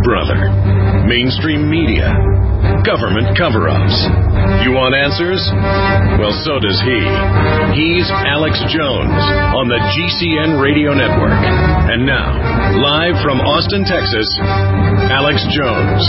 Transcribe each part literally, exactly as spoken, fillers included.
brother. Mainstream media. Government cover-ups. You want answers? Well, so does he. He's Alex Jones on the G C N Radio Network. And now, live from Austin, Texas, Alex Jones.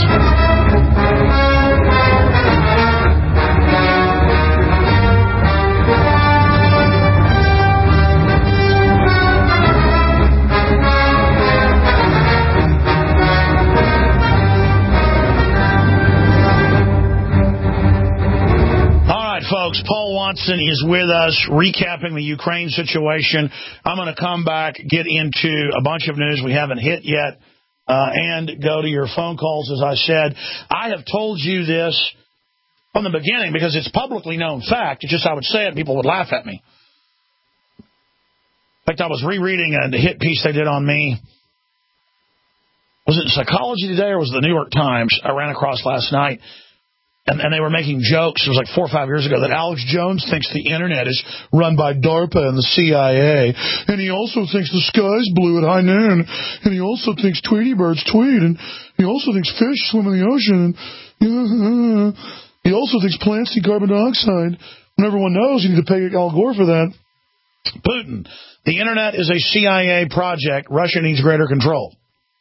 Folks, Paul Watson is with us, recapping the Ukraine situation. I'm going to come back, get into a bunch of news we haven't hit yet, uh, and go to your phone calls, as I said. I have told you this from the beginning because it's publicly known fact. It's just I would say it, people would laugh at me. In fact, I was rereading a hit piece they did on me. Was it Psychology Today or was it the New York Times? I ran across last night. And, and they were making jokes, it was like four or five years ago, that Alex Jones thinks the Internet is run by DARPA and the C I A. And he also thinks the sky's blue at high noon. And he also thinks Tweety birds tweet. And he also thinks fish swim in the ocean. And he also thinks plants need carbon dioxide. When everyone knows, you need to pay Al Gore for that. Putin. The Internet is a C I A project. Russia needs greater control.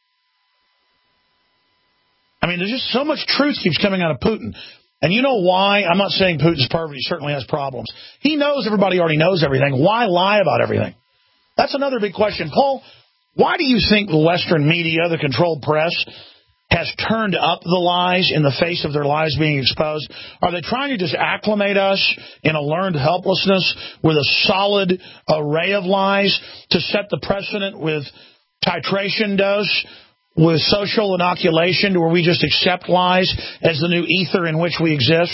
I mean, there's just so much truth keeps coming out of Putin. And you know why? I'm not saying Putin's perfect. He certainly has problems. He knows everybody already knows everything. Why lie about everything? That's another big question. Paul, why do you think the Western media, the controlled press, has turned up the lies in the face of their lies being exposed? Are they trying to just acclimate us in a learned helplessness with a solid array of lies to set the precedent with titration dose, with social inoculation, to where we just accept lies as the new ether in which we exist?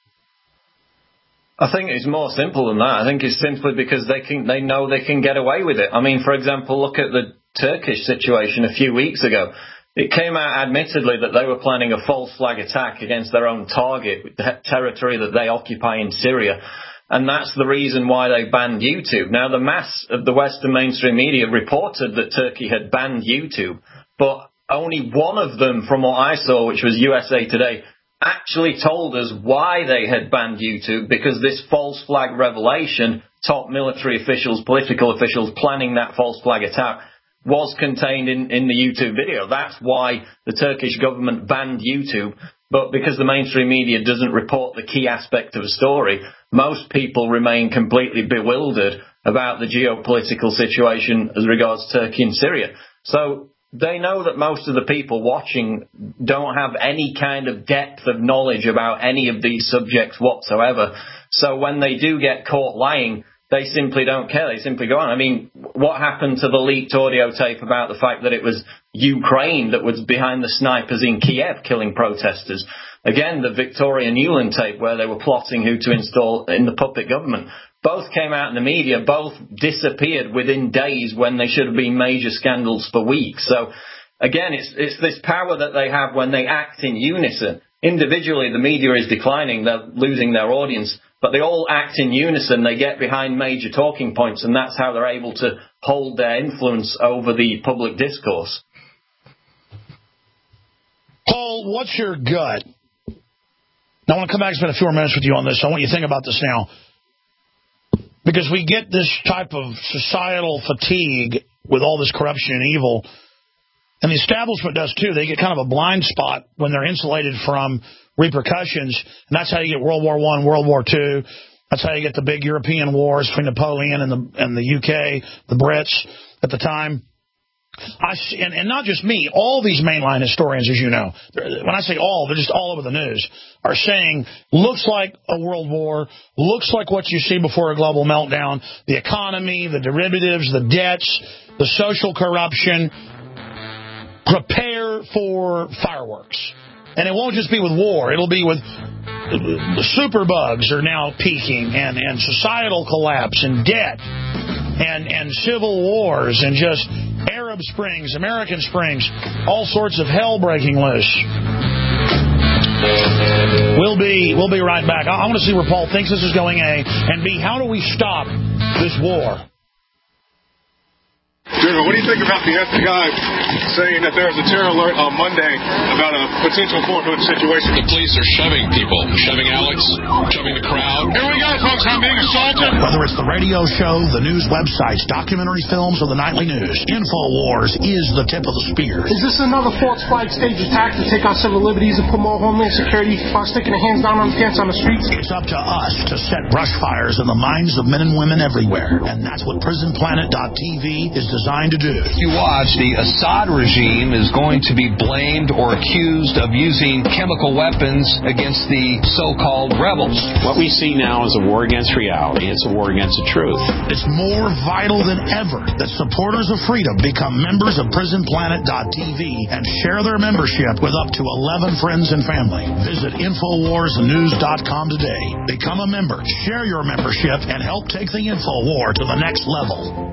I think it's more simple than that. I think it's simply because they can, they know they can get away with it. I mean, for example, look at the Turkish situation a few weeks ago. It came out admittedly that they were planning a false flag attack against their own target, the territory that they occupy in Syria. And that's the reason why they banned YouTube. Now, the mass of the Western mainstream media reported that Turkey had banned YouTube, but only one of them, from what I saw, which was U S A Today, actually told us why they had banned YouTube, because this false flag revelation, top military officials, political officials planning that false flag attack, was contained in, in the YouTube video. That's why the Turkish government banned YouTube. But because the mainstream media doesn't report the key aspect of a story, most people remain completely bewildered about the geopolitical situation as regards Turkey and Syria. So they know that most of the people watching don't have any kind of depth of knowledge about any of these subjects whatsoever. So when they do get caught lying, they simply don't care. They simply go on. I mean, what happened to the leaked audio tape about the fact that it was Ukraine that was behind the snipers in Kiev killing protesters? Again, the Victoria Nuland tape where they were plotting who to install in the puppet government. Both came out in the media, both disappeared within days when they should have been major scandals for weeks. So, again, it's, it's this power that they have when they act in unison. Individually, the media is declining, they're losing their audience, but they all act in unison, they get behind major talking points, and that's how they're able to hold their influence over the public discourse. Paul, what's your gut? I want to come back and spend a few more minutes with you on this. I want you to think about this now. Because we get this type of societal fatigue with all this corruption and evil. And the establishment does too. They get kind of a blind spot when they're insulated from repercussions. And that's how you get World War One, World War Two. That's how you get the big European wars between Napoleon and the and the U K, the Brits at the time. I see, and, and not just me, all these mainline historians, as you know, when I say all, they're just all over the news, are saying, looks like a world war, looks like what you see before a global meltdown, the economy, the derivatives, the debts, the social corruption. Prepare for fireworks. And it won't just be with war, it'll be with the superbugs are now peaking, and, and societal collapse, and debt, and, and civil wars, and just Arab Springs, American Springs, all sorts of hell breaking loose. We'll be we'll be right back. I, I want to see where Paul thinks this is going, A, and B, how do we stop this war? General, what do you think about the F B I saying that there was a terror alert on Monday about a potential Fort Hood situation? The police are shoving people, shoving Alex, shoving the crowd. Here we go, folks. I'm being assaulted. Whether it's the radio show, the news websites, documentary films, or the nightly news, InfoWars is the tip of the spear. Is this another false flag stage attack to take our civil liberties and put more homeland security while sticking their hands down on pants on the streets? It's up to us to set brush fires in the minds of men and women everywhere, and that's what prison planet dot t v is designed to do. You watch, the Assad regime is going to be blamed or accused of using chemical weapons against the so-called rebels. What we see now is a war against reality. It's a war against the truth. It's more vital than ever that supporters of freedom become members of prison planet dot t v and share their membership with up to eleven friends and family. Visit infowars news dot com today. Become a member, share your membership, and help take the InfoWar to the next level.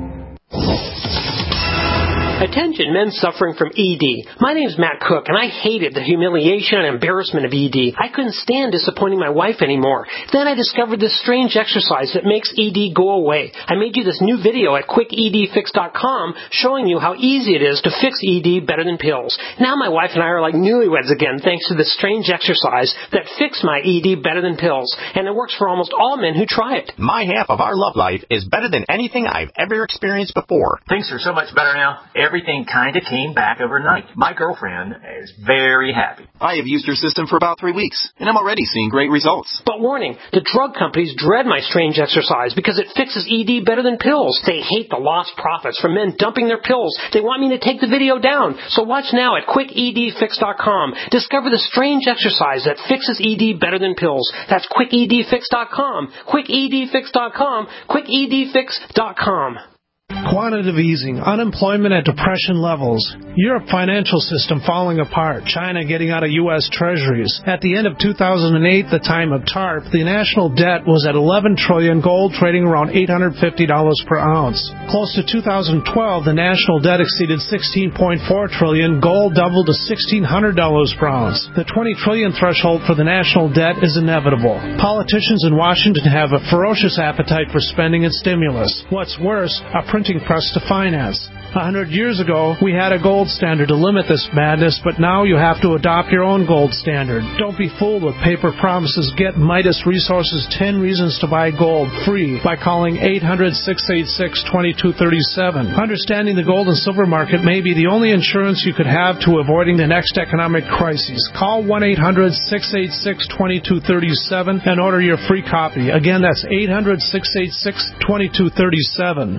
Attention, men suffering from E D. My name's Matt Cook, and I hated the humiliation and embarrassment of E D. I couldn't stand disappointing my wife anymore. Then I discovered this strange exercise that makes E D go away. I made you this new video at quick e d fix dot com showing you how easy it is to fix E D better than pills. Now my wife and I are like newlyweds again thanks to this strange exercise that fixed my E D better than pills. And it works for almost all men who try it. My half of our love life is better than anything I've ever experienced before. Things are so much better now. Everything kind of came back overnight. My girlfriend is very happy. I have used your system for about three weeks, and I'm already seeing great results. But warning, the drug companies dread my strange exercise because it fixes E D better than pills. They hate the lost profits from men dumping their pills. They want me to take the video down. So watch now at quick e d fix dot com. Discover the strange exercise that fixes E D better than pills. That's quick e d fix dot com. quick e d fix dot com. quick e d fix dot com. Quantitative easing, unemployment at depression levels, Europe financial system falling apart, China getting out of U S treasuries. At the end of two thousand eight, the time of TARP, the national debt was at eleven trillion dollars, gold trading around eight hundred fifty dollars per ounce. Close to two thousand twelve, the national debt exceeded sixteen point four trillion dollars, gold doubled to sixteen hundred dollars per ounce. The twenty trillion dollars threshold for the national debt is inevitable. Politicians in Washington have a ferocious appetite for spending and stimulus. What's worse, a printing press to finance. A hundred years ago, we had a gold standard to limit this madness, but now you have to adopt your own gold standard. Don't be fooled with paper promises. Get Midas Resources ten Reasons to Buy Gold free by calling eight hundred, six eight six, two two three seven. Understanding the gold and silver market may be the only insurance you could have to avoiding the next economic crisis. Call one eight hundred, six eight six, two two three seven and order your free copy. Again, that's eight hundred, six eight six, two two three seven.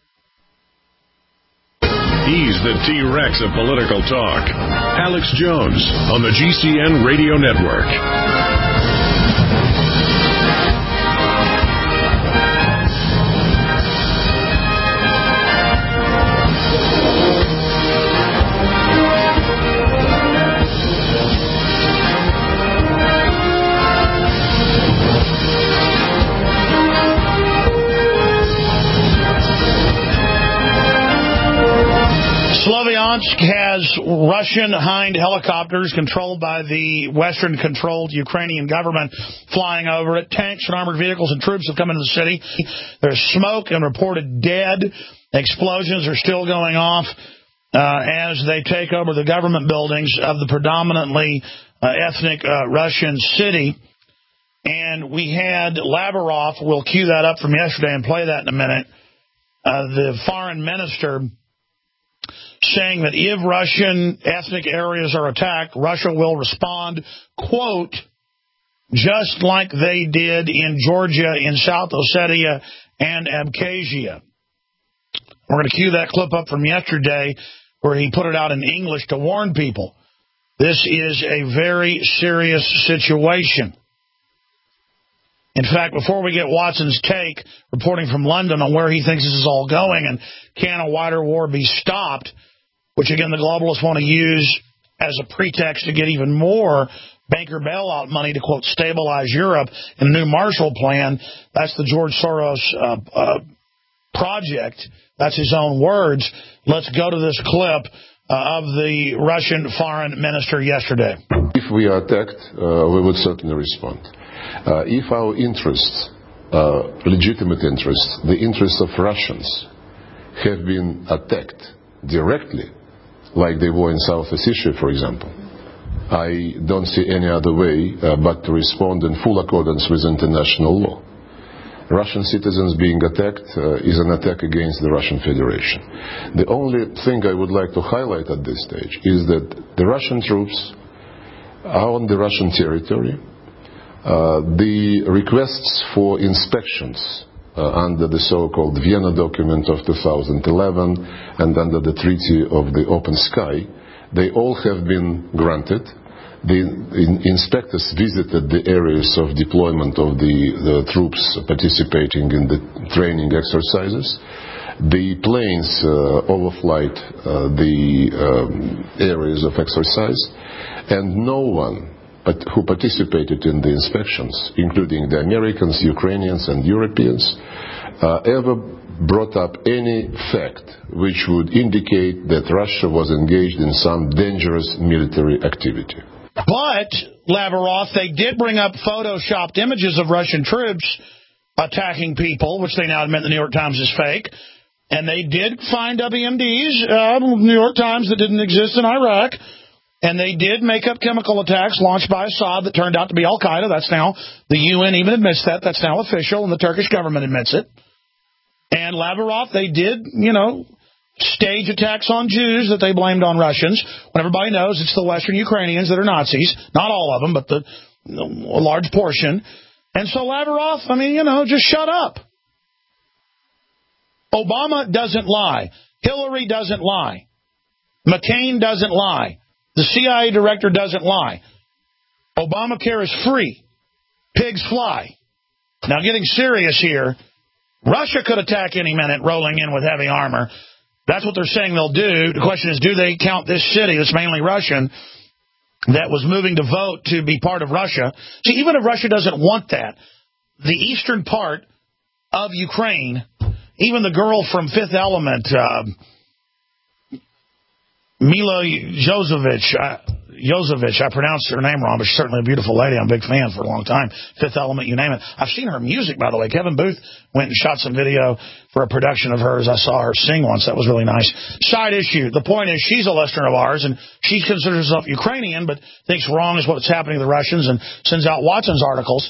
He's the T-Rex of political talk. Alex Jones on the G C N Radio Network. Sloviansk has Russian Hind helicopters controlled by the Western-controlled Ukrainian government flying over it. Tanks and armored vehicles and troops have come into the city. There's smoke and reported dead. Explosions are still going off uh, as they take over the government buildings of the predominantly uh, ethnic uh, Russian city. And we had Lavrov, we'll cue that up from yesterday and play that in a minute, uh, the foreign minister, saying that if Russian ethnic areas are attacked, Russia will respond, quote, just like they did in Georgia, in South Ossetia, and Abkhazia. We're going to cue that clip up from yesterday where he put it out in English to warn people. This is a very serious situation. In fact, before we get Watson's take, reporting from London on where he thinks this is all going and can a wider war be stopped, which, again, the globalists want to use as a pretext to get even more banker bailout money to, quote, stabilize Europe in a new Marshall Plan. That's the George Soros uh, uh, project. That's his own words. Let's go to this clip uh, of the Russian foreign minister yesterday. If we are attacked, uh, we would certainly respond. Uh, if our interests, uh, legitimate interests, the interests of Russians, have been attacked directly, like they were in South Ossetia, for example, I don't see any other way uh, but to respond in full accordance with international law. Russian citizens being attacked uh, is an attack against the Russian Federation. The only thing I would like to highlight at this stage is that the Russian troops are on the Russian territory. Uh, the requests for inspections uh, under the so-called Vienna document of two thousand eleven and under the Treaty of the Open Sky, they all have been granted. The in, inspectors visited the areas of deployment of the, the troops participating in the training exercises. The planes uh, overflight uh, the um, areas of exercise, and no one but who participated in the inspections, including the Americans, Ukrainians, and Europeans, uh, ever brought up any fact which would indicate that Russia was engaged in some dangerous military activity. But, Lavrov, they did bring up photoshopped images of Russian troops attacking people, which they now admit the New York Times is fake. And they did find W M Ds, uh, New York Times, that didn't exist in Iraq. And they did make up chemical attacks launched by Assad that turned out to be Al-Qaeda. That's now, the U N even admits that. That's now official, and the Turkish government admits it. And Lavrov, they did, you know, stage attacks on Jews that they blamed on Russians, when everybody knows it's the Western Ukrainians that are Nazis. Not all of them, but the, a large portion. And so Lavrov, I mean, you know, just shut up. Obama doesn't lie. Hillary doesn't lie. McCain doesn't lie. The C I A director doesn't lie. Obamacare is free. Pigs fly. Now, getting serious here, Russia could attack any minute, rolling in with heavy armor. That's what they're saying they'll do. The question is, do they count this city that's mainly Russian that was moving to vote to be part of Russia? See, even if Russia doesn't want that, the eastern part of Ukraine, even the girl from Fifth Element, uh, Mila Jovovich, uh, Jovovich, I pronounced her name wrong, but she's certainly a beautiful lady. I'm a big fan for a long time. Fifth Element, you name it. I've seen her music, by the way. Kevin Booth went and shot some video for a production of hers. I saw her sing once. That was really nice. Side issue. The point is, she's a listener of ours, and she considers herself Ukrainian, but thinks wrong is what's happening to the Russians and sends out Watson's articles.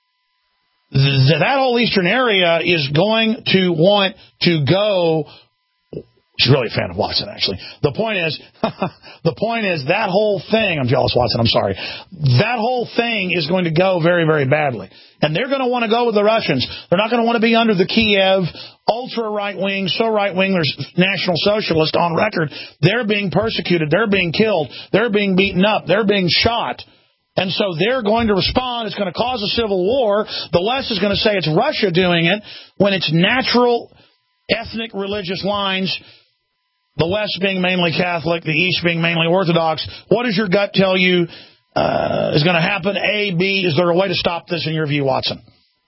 Th- that whole eastern area is going to want to go. She's really a fan of Watson, actually. The point is, the point is that whole thing, I'm jealous, Watson, I'm sorry. That whole thing is going to go very, very badly. And they're going to want to go with the Russians. They're not going to want to be under the Kiev, ultra-right-wing, so right-wing, there's National Socialist on record. They're being persecuted. They're being killed. They're being beaten up. They're being shot. And so they're going to respond. It's going to cause a civil war. The left is going to say it's Russia doing it when it's natural ethnic religious lines. The West being mainly Catholic, the East being mainly Orthodox. What does your gut tell you uh, is going to happen? A, B, is there a way to stop this in your view, Watson?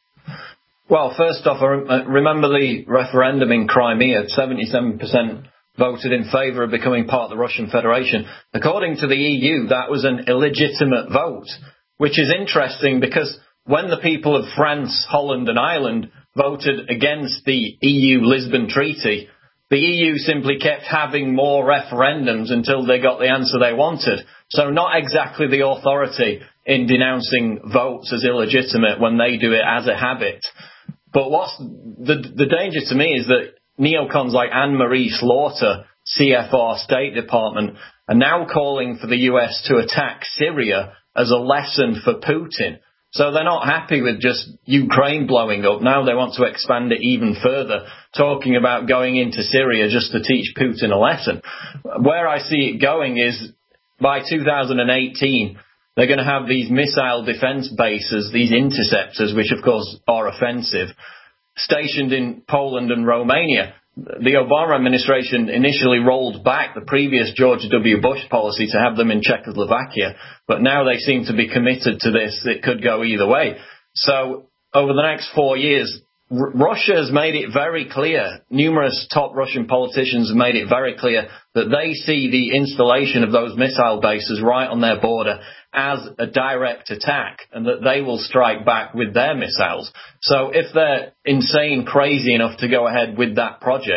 Well, first off, I remember the referendum in Crimea. seventy-seven percent voted in favour of becoming part of the Russian Federation. According to the E U, that was an illegitimate vote, which is interesting because when the people of France, Holland and Ireland voted against the E U Lisbon Treaty, the E U simply kept having more referendums until they got the answer they wanted. So not exactly the authority in denouncing votes as illegitimate when they do it as a habit. But what's the, the danger to me is that neocons like Anne-Marie Slaughter, C F R State Department, are now calling for the U S to attack Syria as a lesson for Putin. So they're not happy with just Ukraine blowing up. Now they want to expand it even further, talking about going into Syria just to teach Putin a lesson. Where I see it going is by two thousand eighteen, they're going to have these missile defense bases, these interceptors, which of course are offensive, stationed in Poland and Romania. The Obama administration initially rolled back the previous George W. Bush policy to have them in Czechoslovakia, but now they seem to be committed to this. It could go either way. So over the next four years, R- Russia has made it very clear, numerous top Russian politicians have made it very clear that they see the installation of those missile bases right on their border as a direct attack and that they will strike back with their missiles. So if they're insane, crazy enough to go ahead with that project,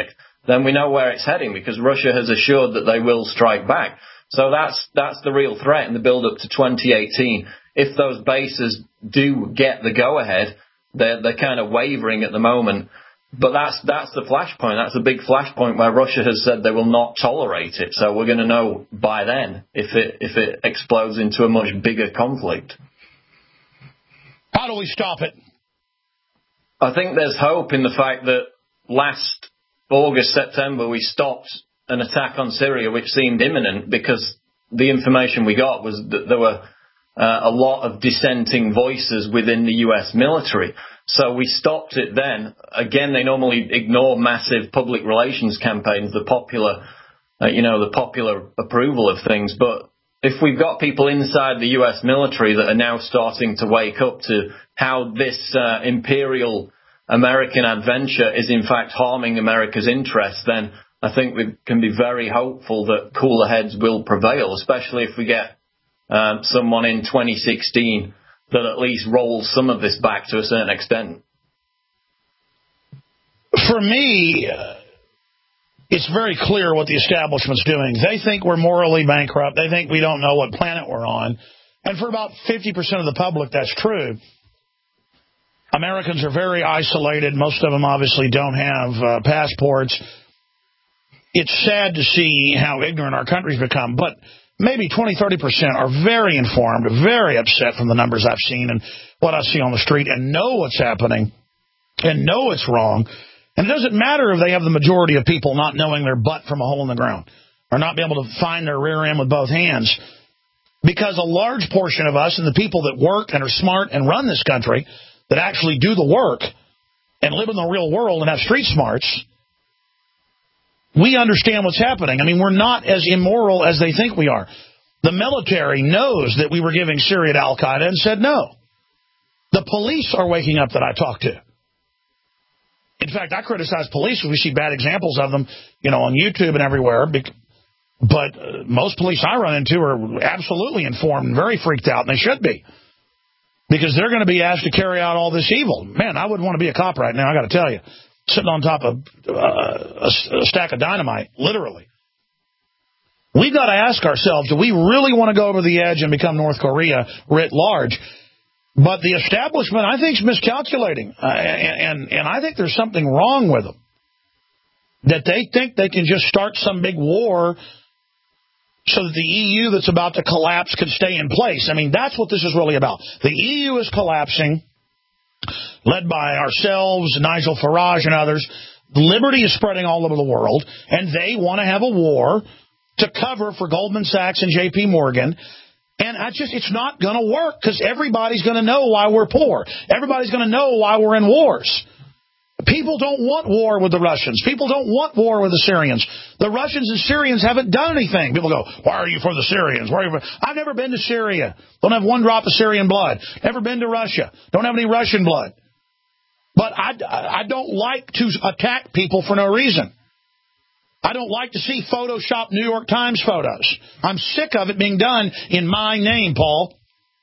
then we know where it's heading, because Russia has assured that they will strike back. So that's that's the real threat in the build-up to twenty eighteen. If those bases do get the go-ahead, they're, they're kind of wavering at the moment. But that's that's the flashpoint. That's a big flashpoint where Russia has said they will not tolerate it. So we're going to know by then if it if it explodes into a much bigger conflict. How do we stop it? I think there's hope in the fact that last August, September, we stopped an attack on Syria, which seemed imminent, because the information we got was that there were uh, a lot of dissenting voices within the U S military. So we stopped it then. Again, they normally ignore massive public relations campaigns, the popular, uh, you know, the popular approval of things. But if we've got people inside the U S military that are now starting to wake up to how this uh, imperial American adventure is in fact harming America's interests, then I think we can be very hopeful that cooler heads will prevail, especially if we get um, someone in twenty sixteen that at least rolls some of this back to a certain extent. For me, uh, it's very clear what the establishment's doing. They think we're morally bankrupt. They think we don't know what planet we're on. And for about fifty percent of the public, that's true. Americans are very isolated. Most of them obviously don't have uh, passports. It's sad to see how ignorant our country's become, but maybe twenty, thirty percent are very informed, very upset from the numbers I've seen and what I see on the street, and know what's happening and know it's wrong. And it doesn't matter if they have the majority of people not knowing their butt from a hole in the ground or not be able to find their rear end with both hands, because a large portion of us and the people that work and are smart and run this country, that actually do the work and live in the real world and have street smarts, we understand what's happening. I mean, we're not as immoral as they think we are. The military knows that we were giving Syria to al-Qaeda and said no. The police are waking up that I talked to. In fact, I criticize police because we see bad examples of them, you know, on YouTube and everywhere. But uh, most police I run into are absolutely informed and very freaked out, and they should be, because they're going to be asked to carry out all this evil. Man, I wouldn't want to be a cop right now, I got to tell you. Sitting on top of uh, a, a stack of dynamite, literally. We've got to ask ourselves, do we really want to go over the edge and become North Korea writ large? But the establishment, I think, is miscalculating. Uh, and, and, and I think there's something wrong with them. That they think they can just start some big war so that the E U that's about to collapse can stay in place. I mean, that's what this is really about. The E U is collapsing, led by ourselves, Nigel Farage and others. Liberty is spreading all over the world, and they want to have a war to cover for Goldman Sachs and J P Morgan. And I just, it's not going to work, because everybody's going to know why we're poor. Everybody's going to know why we're in wars. People don't want war with the Russians. People don't want war with the Syrians. The Russians and Syrians haven't done anything. People go, why are you for the Syrians? Why are you for... I've never been to Syria. Don't have one drop of Syrian blood. Never been to Russia. Don't have any Russian blood. But I, I don't like to attack people for no reason. I don't like to see Photoshop New York Times photos. I'm sick of it being done in my name, Paul.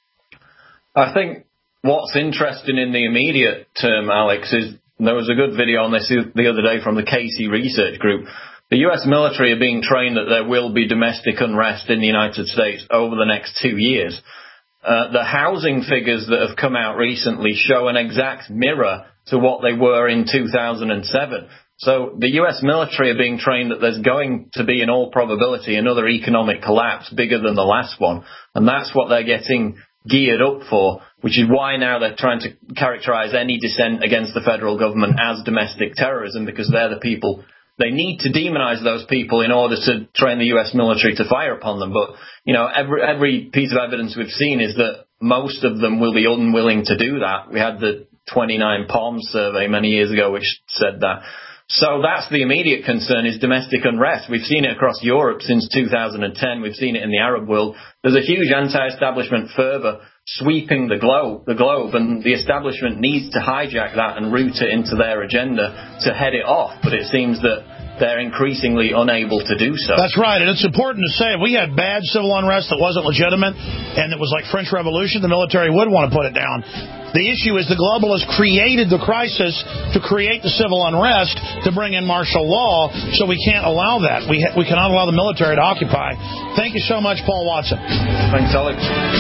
I think what's interesting in the immediate term, Alex, is there was a good video on this the other day from the Casey Research Group. The U S military are being trained that there will be domestic unrest in the United States over the next two years. Uh, the housing figures that have come out recently show an exact mirror to what they were in two thousand seven. So the U S military are being trained that there's going to be, in all probability, another economic collapse bigger than the last one. And that's what they're getting geared up for, which is why now they're trying to characterize any dissent against the federal government as domestic terrorism, because they're the people. They need to demonize those people in order to train the U S military to fire upon them. But, you know, every, every piece of evidence we've seen is that most of them will be unwilling to do that. We had the twenty-nine Palms survey many years ago which said that. So that's the immediate concern, is domestic unrest. We've seen it across Europe since two thousand ten. We've seen it in the Arab world. There's a huge anti-establishment fervor sweeping the globe, the globe, and the establishment needs to hijack that and route it into their agenda to head it off. But it seems that they're increasingly unable to do so. That's right, and it's important to say if we had bad civil unrest that wasn't legitimate and it was like French Revolution, the military would want to put it down. The issue is the globalists created the crisis to create the civil unrest to bring in martial law, so we can't allow that. We ha- we cannot allow the military to occupy. Thank you so much, Paul Watson. Thanks, Alex.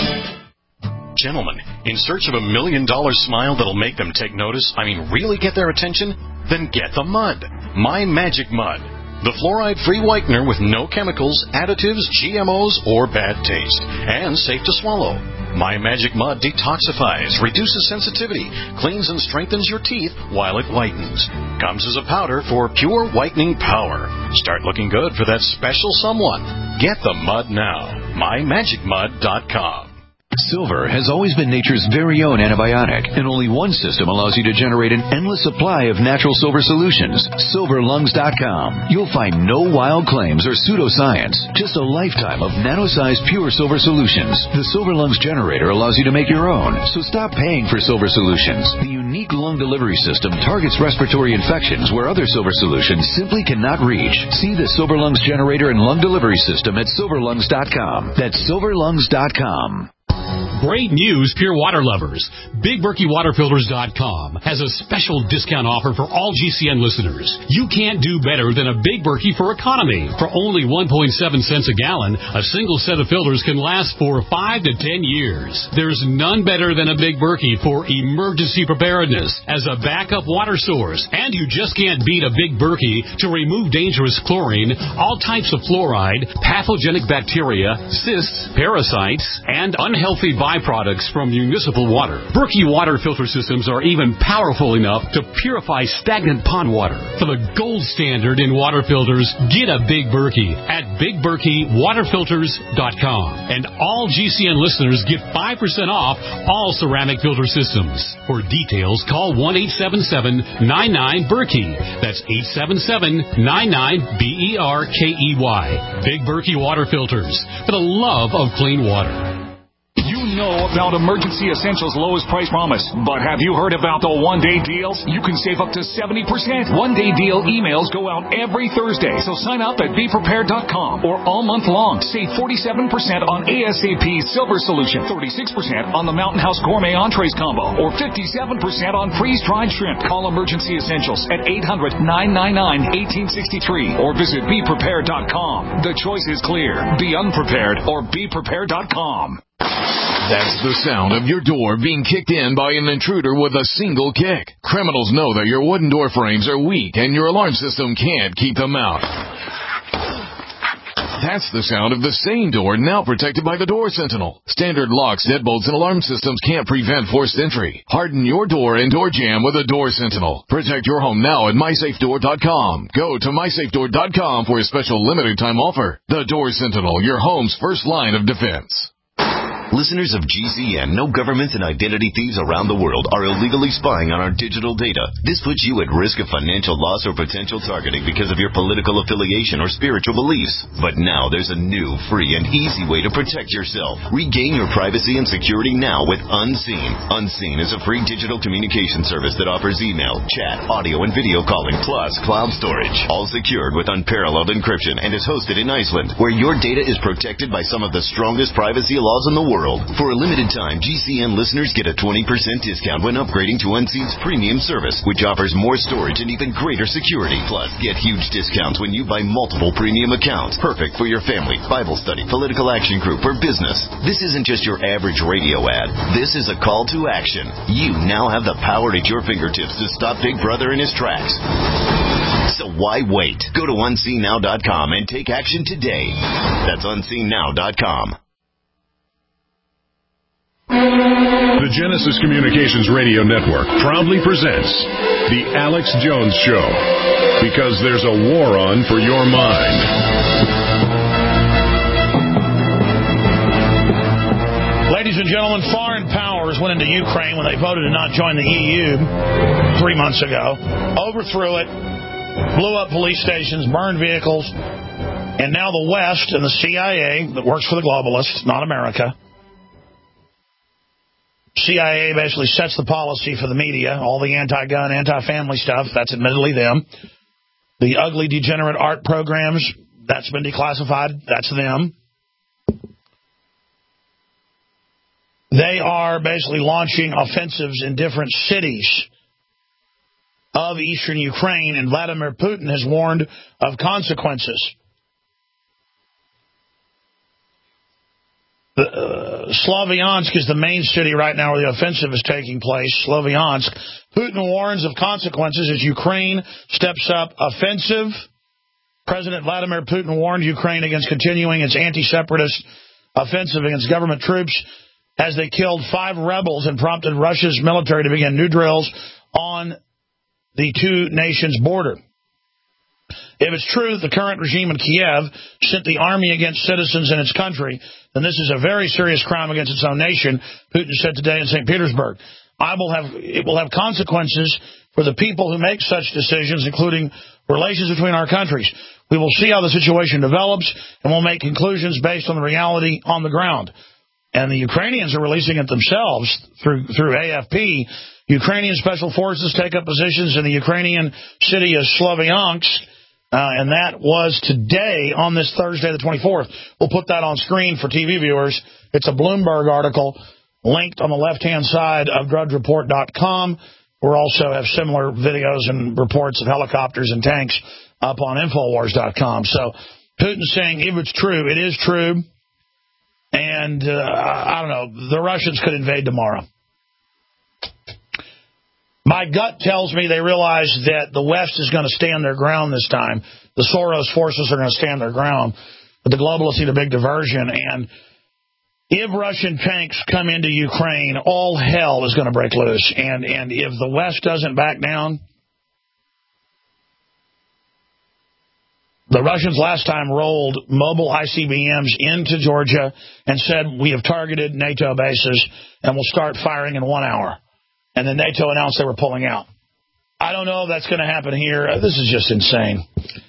Gentlemen, in search of a million-dollar smile that'll make them take notice, I mean really get their attention? Then get the mud. My Magic Mud. The fluoride-free whitener with no chemicals, additives, G M Os, or bad taste. And safe to swallow. My Magic Mud detoxifies, reduces sensitivity, cleans and strengthens your teeth while it whitens. Comes as a powder for pure whitening power. Start looking good for that special someone. Get the mud now. my magic mud dot com. Silver has always been nature's very own antibiotic, and only one system allows you to generate an endless supply of natural silver solutions. silver lungs dot com. You'll find no wild claims or pseudoscience, just a lifetime of nano-sized pure silver solutions. The Silver Lungs generator allows you to make your own, so stop paying for silver solutions. The unique lung delivery system targets respiratory infections where other silver solutions simply cannot reach. See the Silver Lungs generator and lung delivery system at silver lungs dot com. That's silver lungs dot com. Great news, pure water lovers. Big Berkey Water Filters dot com has a special discount offer for all G C N listeners. You can't do better than a Big Berkey for economy. For only one point seven cents a gallon, a single set of filters can last for five to ten years. There's none better than a Big Berkey for emergency preparedness as a backup water source. And you just can't beat a Big Berkey to remove dangerous chlorine, all types of fluoride, pathogenic bacteria, cysts, parasites, and unhealthy byproducts from municipal water. Berkey water filter systems are even powerful enough to purify stagnant pond water. For the gold standard in water filters, get a Big Berkey at Big Berkey Water Filters dot com. And all G C N listeners get five percent off all ceramic filter systems. For details, call one eight seven seven nine nine Berkey. That's eight seven seven nine nine B E R K E Y. Big Berkey Water Filters, for the love of clean water. You know about Emergency Essentials lowest price promise, but have you heard about the one-day deals? You can save up to seventy percent. One-day deal emails go out every Thursday, so sign up at be prepared dot com or all month long. Save forty-seven percent on ASAP Silver Solution, thirty-six percent on the Mountain House Gourmet Entrees Combo, or fifty-seven percent on freeze-dried shrimp. Call Emergency Essentials at eight hundred nine nine nine one eight six three or visit be prepared dot com. The choice is clear. Be unprepared or be prepared dot com. That's the sound of your door being kicked in by an intruder with a single kick. Criminals know that your wooden door frames are weak and your alarm system can't keep them out. That's the sound of the same door now protected by the Door Sentinel. Standard locks, deadbolts, and alarm systems can't prevent forced entry. Harden your door and door jamb with a Door Sentinel. Protect your home now at my safe door dot com. Go to my safe door dot com for a special limited time offer. The Door Sentinel, your home's first line of defense. Listeners of G C N know governments and identity thieves around the world are illegally spying on our digital data. This puts you at risk of financial loss or potential targeting because of your political affiliation or spiritual beliefs. But now there's a new, free, and easy way to protect yourself. Regain your privacy and security now with Unseen. Unseen is a free digital communication service that offers email, chat, audio, and video calling, plus cloud storage. All secured with unparalleled encryption and is hosted in Iceland, where your data is protected by some of the strongest privacy laws in the world. For a limited time, G C N listeners get a twenty percent discount when upgrading to Unseen's premium service, which offers more storage and even greater security. Plus, get huge discounts when you buy multiple premium accounts. Perfect for your family, Bible study, political action group, or business. This isn't just your average radio ad. This is a call to action. You now have the power at your fingertips to stop Big Brother in his tracks. So why wait? Go to unseen now dot com and take action today. That's unseen now dot com. The Genesis Communications Radio Network proudly presents The Alex Jones Show, because there's a war on for your mind. Ladies and gentlemen, foreign powers went into Ukraine when they voted to not join the E U three months ago, overthrew it, blew up police stations, burned vehicles, and now the West and the C I A, that works for the globalists, not America, C I A basically sets the policy for the media, all the anti-gun, anti-family stuff. That's admittedly them. The ugly, degenerate art programs, that's been declassified. That's them. They are basically launching offensives in different cities of eastern Ukraine, and Vladimir Putin has warned of consequences. The, uh, Slavyansk is the main city right now where the offensive is taking place. Slavyansk. Putin warns of consequences as Ukraine steps up offensive. President Vladimir Putin warned Ukraine against continuing its anti-separatist offensive against government troops as they killed five rebels and prompted Russia's military to begin new drills on the two nations' border. If it's true that the current regime in Kiev sent the army against citizens in its country, then this is a very serious crime against its own nation, Putin said today in Saint Petersburg. I will have, it will have consequences for the people who make such decisions, including relations between our countries. We will see how the situation develops, and we'll make conclusions based on the reality on the ground. And the Ukrainians are releasing it themselves through through A F P. Ukrainian special forces take up positions in the Ukrainian city of Slavyansk, uh, and that was today on this Thursday the twenty-fourth. We'll put that on screen for T V viewers. It's a Bloomberg article linked on the left-hand side of drudge report dot com. We also have similar videos and reports of helicopters and tanks up on infowars dot com. So Putin's saying if it's true, it is true. And, uh, I don't know, the Russians could invade tomorrow. My gut tells me they realize that the West is going to stand their ground this time. The Soros forces are going to stand their ground. But the globalists need a big diversion. And if Russian tanks come into Ukraine, all hell is going to break loose. And, and if the West doesn't back down, the Russians last time rolled mobile I C B Ms into Georgia and said, we have targeted NATO bases and we'll start firing in one hour. And then NATO announced they were pulling out. I don't know if that's going to happen here. This is just insane.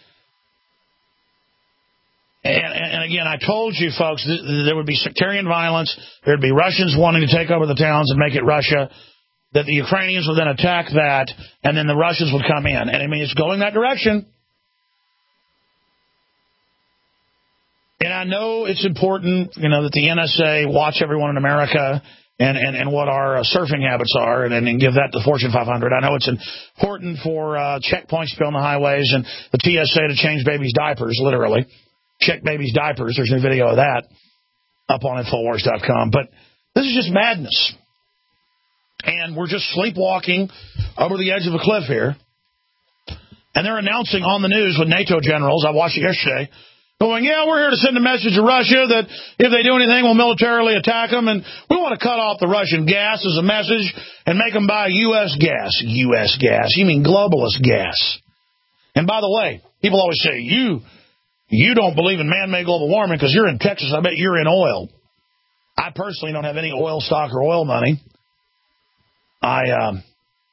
And, and, and again, I told you, folks, th there would be sectarian violence. There would be Russians wanting to take over the towns and make it Russia. That the Ukrainians would then attack that, and then the Russians would come in. And I mean, it's going that direction. And I know it's important, you know, that the N S A watch everyone in America and, and, and what our uh, surfing habits are and, and give that to Fortune five hundred. I know it's important for uh, checkpoints to be on the highways and the T S A to change babies' diapers, literally. Check babies' diapers. There's a new video of that up on infowars dot com. But this is just madness. And we're just sleepwalking over the edge of a cliff here. And they're announcing on the news with NATO generals, I watched it yesterday, going, yeah, we're here to send a message to Russia that if they do anything, we'll militarily attack them. And we want to cut off the Russian gas as a message and make them buy U S gas. U S gas. You mean globalist gas. And by the way, people always say, you you don't believe in man-made global warming because you're in Texas. I bet you're in oil. I personally don't have any oil stock or oil money. I um,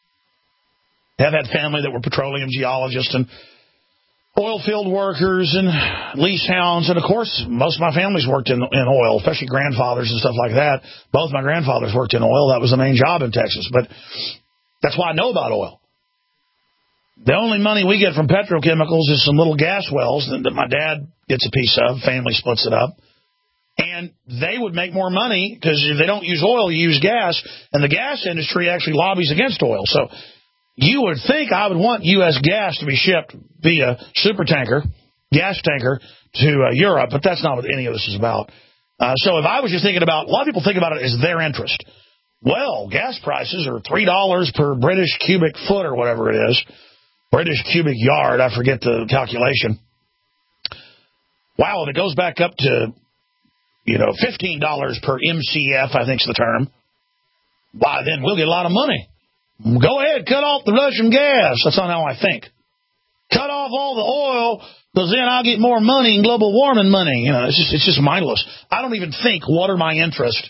have had family that were petroleum geologists and oil field workers and lease hounds. And, of course, most of my family's worked in, in oil, especially grandfathers and stuff like that. Both my grandfathers worked in oil. That was the main job in Texas. But that's why I know about oil. The only money we get from petrochemicals is some little gas wells that, that my dad gets a piece of. Family splits it up. And they would make more money because if they don't use oil, you use gas. And the gas industry actually lobbies against oil. So you would think I would want U S gas to be shipped via super tanker, gas tanker, to uh, Europe, but that's not what any of this is about. Uh, so if I was just thinking about, a lot of people think about it as their interest. Well, gas prices are three dollars per British cubic foot or whatever it is. British cubic yard, I forget the calculation. Wow, if it goes back up to, you know, fifteen dollars per M C F, I think's the term, why, then we'll get a lot of money. Go ahead, cut off the Russian gas. That's not how I think. Cut off all the oil, because then I'll get more money in global warming money. You know, it's just, it's just mindless. I don't even think, what are my interests?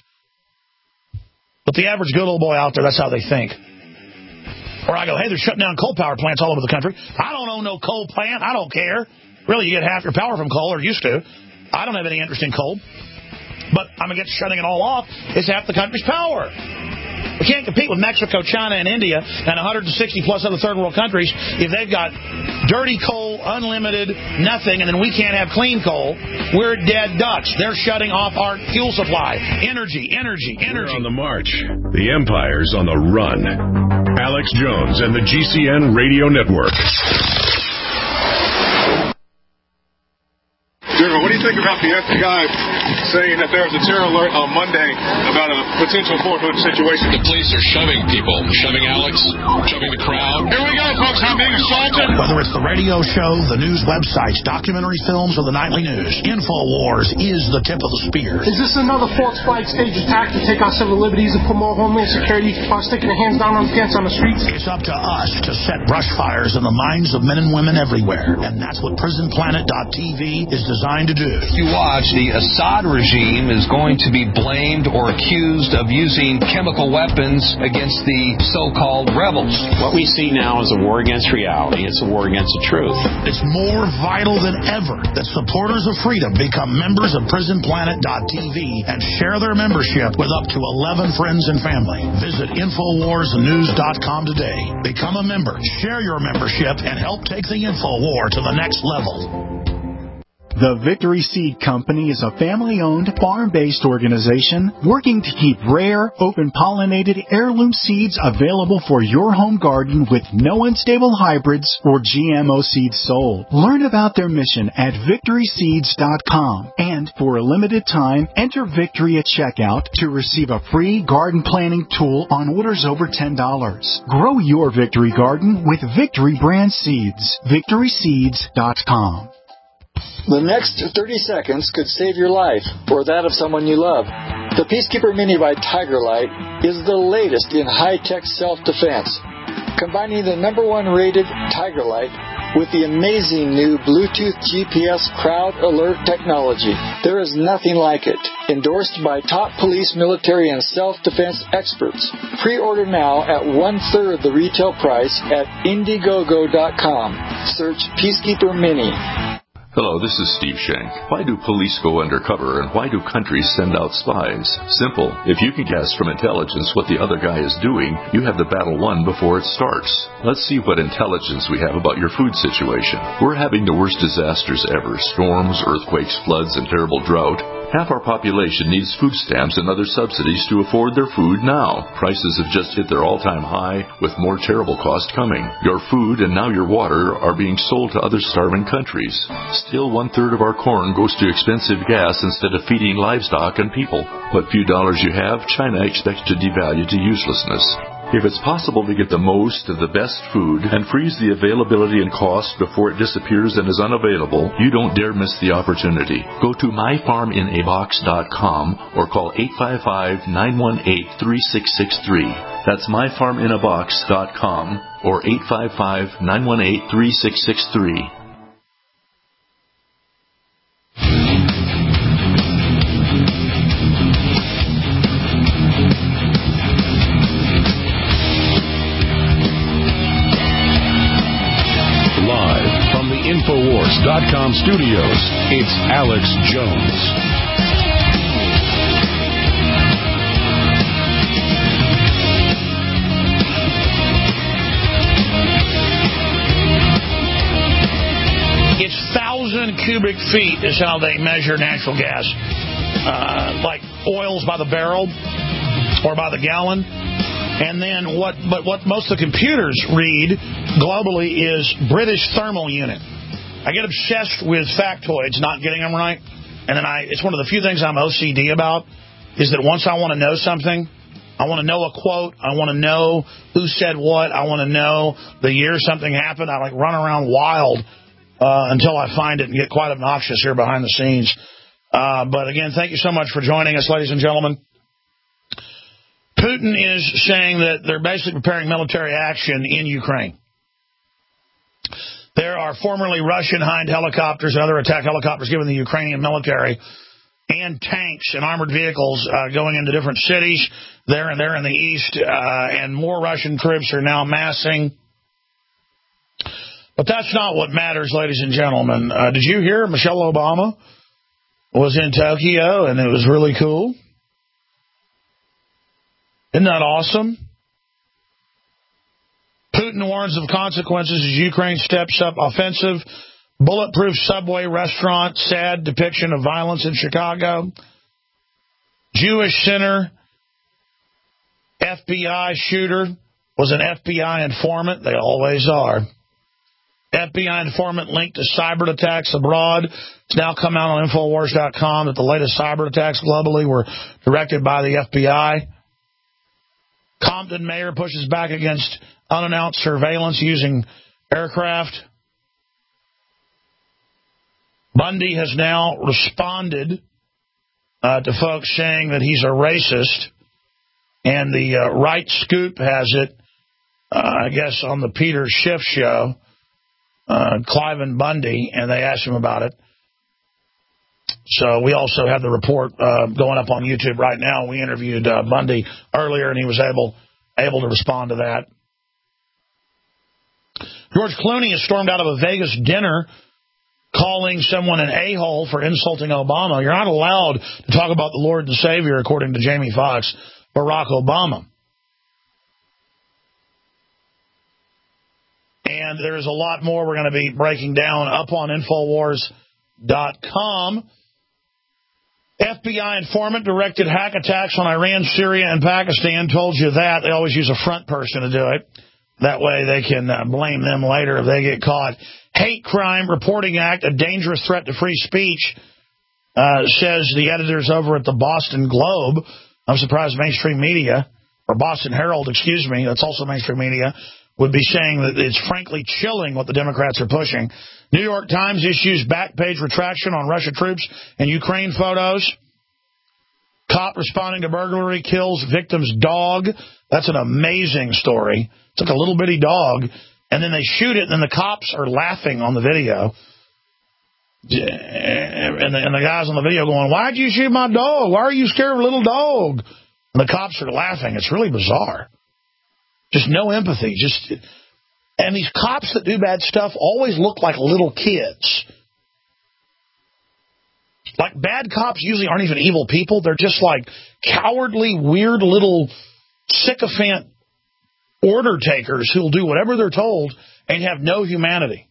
But the average good old boy out there, that's how they think. Or I go, hey, they're shutting down coal power plants all over the country. I don't own no coal plant. I don't care. Really, you get half your power from coal, or used to. I don't have any interest in coal. But I'm against shutting it all off. It's half the country's power. We can't compete with Mexico, China, and India, and one hundred sixty plus other third world countries if they've got dirty coal, unlimited, nothing, and then we can't have clean coal. We're dead ducks. They're shutting off our fuel supply. Energy, energy, energy. We're on the march. The empire's on the run. Alex Jones and the G C N Radio Network. General, what do you think about the F B I saying that there was a terror alert on Monday about a potential Fort Hood situation? The police are shoving people, shoving Alex, shoving the crowd. Here we go, folks. I'm being assaulted. Whether it's the radio show, the news websites, documentary films, or the nightly news, InfoWars is the tip of the spear. Is this another false flag stage attack to take our civil liberties and put more homeland security while sticking their hands down on cats on the streets? It's up to us to set brush fires in the minds of men and women everywhere, and that's what prison planet dot t v is designed to do. You watch, the Assad regime is going to be blamed or accused of using chemical weapons against the so-called rebels. What we see now is a war against reality. It's a war against the truth. It's more vital than ever that supporters of freedom become members of prison planet dot t v and share their membership with up to eleven friends and family. Visit infowars news dot com today. Become a member, share your membership, and help take the InfoWar to the next level. The Victory Seed Company is a family-owned, farm-based organization working to keep rare, open-pollinated heirloom seeds available for your home garden with no unstable hybrids or G M O seeds sold. Learn about their mission at victory seeds dot com, and for a limited time, enter Victory at checkout to receive a free garden planting tool on orders over ten dollars. Grow your Victory garden with Victory brand seeds. victory seeds dot com. The next thirty seconds could save your life or that of someone you love. The Peacekeeper Mini by Tiger Light is the latest in high-tech self-defense, combining the number one rated Tiger Light with the amazing new Bluetooth G P S crowd alert technology. There is nothing like it. Endorsed by top police, military, and self-defense experts. Pre-order now at one-third the retail price at Indiegogo dot com. Search Peacekeeper Mini. Hello, this is Steve Shank. Why do police go undercover, and why do countries send out spies? Simple. If you can guess from intelligence what the other guy is doing, you have the battle won before it starts. Let's see what intelligence we have about your food situation. We're having the worst disasters ever. Storms, earthquakes, floods, and terrible drought. Half our population needs food stamps and other subsidies to afford their food now. Prices have just hit their all-time high, with more terrible cost coming. Your food and now your water are being sold to other starving countries. Still, one-third of our corn goes to expensive gas instead of feeding livestock and people. What few dollars you have, China expects to devalue to uselessness. If it's possible to get the most of the best food and freeze the availability and cost before it disappears and is unavailable, you don't dare miss the opportunity. Go to my farm in a box dot com or call eight five five, nine one eight, three six six three. That's my farm in a box dot com or eight five five, nine one eight, three six six three. Infowars dot com studios, it's Alex Jones. It's thousand cubic feet is how they measure natural gas, uh, like oils by the barrel or by the gallon. And then what? But what most of the computers read globally is British thermal unit. I get obsessed with factoids, not getting them right. And then I, it's one of the few things I'm O C D about, is that once I want to know something, I want to know a quote, I want to know who said what, I want to know the year something happened. I like run around wild uh, until I find it and get quite obnoxious here behind the scenes. Uh, but again, thank you so much for joining us, ladies and gentlemen. Putin is saying that they're basically preparing military action in Ukraine. There are formerly Russian Hind helicopters and other attack helicopters given the Ukrainian military, and tanks and armored vehicles uh, going into different cities there and there in the east, uh, and more Russian troops are now massing. But that's not what matters, ladies and gentlemen. Uh, did you hear Michelle Obama was in Tokyo, and it was really cool? Isn't that awesome? Putin Putin warns of consequences as Ukraine steps up offensive. Bulletproof subway restaurant, sad depiction of violence in Chicago. Jewish sinner, F B I shooter, was an F B I informant. They always are. F B I informant linked to cyber attacks abroad. It's now come out on Infowars dot com that the latest cyber attacks globally were directed by the F B I. Compton mayor pushes back against unannounced surveillance using aircraft. Bundy has now responded uh, to folks saying that he's a racist. And the uh, Right Scoop has it, uh, I guess, on the Peter Schiff show, uh, Cliven Bundy, and they asked him about it. So we also have the report uh, going up on YouTube right now. We interviewed uh, Bundy earlier, and he was able able to respond to that. George Clooney has stormed out of a Vegas dinner calling someone an a-hole for insulting Obama. You're not allowed to talk about the Lord and Savior, according to Jamie Foxx, Barack Obama. And there's a lot more we're going to be breaking down up on Infowars dot com. F B I informant directed hack attacks on Iran, Syria, and Pakistan. Told you that. They always use a front person to do it. That way they can uh, blame them later if they get caught. Hate Crime Reporting Act, a dangerous threat to free speech, uh, says the editors over at the Boston Globe. I'm surprised mainstream media, or Boston Herald, excuse me, that's also mainstream media, would be saying that it's frankly chilling what the Democrats are pushing. New York Times issues back page retraction on Russia troops and Ukraine photos. Cop responding to burglary kills victim's dog. That's an amazing story. It's like a little bitty dog. And then they shoot it, and then the cops are laughing on the video. And the, and the guys on the video going, why'd you shoot my dog? Why are you scared of a little dog? And the cops are laughing. It's really bizarre. Just no empathy. Just, and these cops that do bad stuff always look like little kids. Like, bad cops usually aren't even evil people. They're just like cowardly, weird little sycophant order takers who will do whatever they're told and have no humanity.